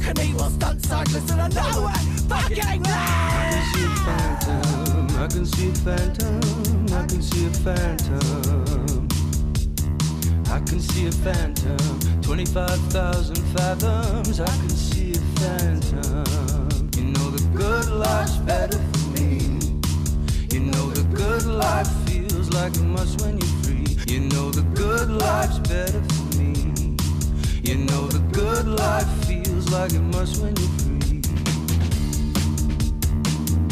an evil stunt cyclist and I know it fucking I can see a phantom, I can see a phantom, I can see a phantom, 25,000 fathoms, I can see a phantom. You know the good life's better for me. You know the good life feels like it must when you're free. You know the good life's better for me. You know the good life feels like it must when you're free.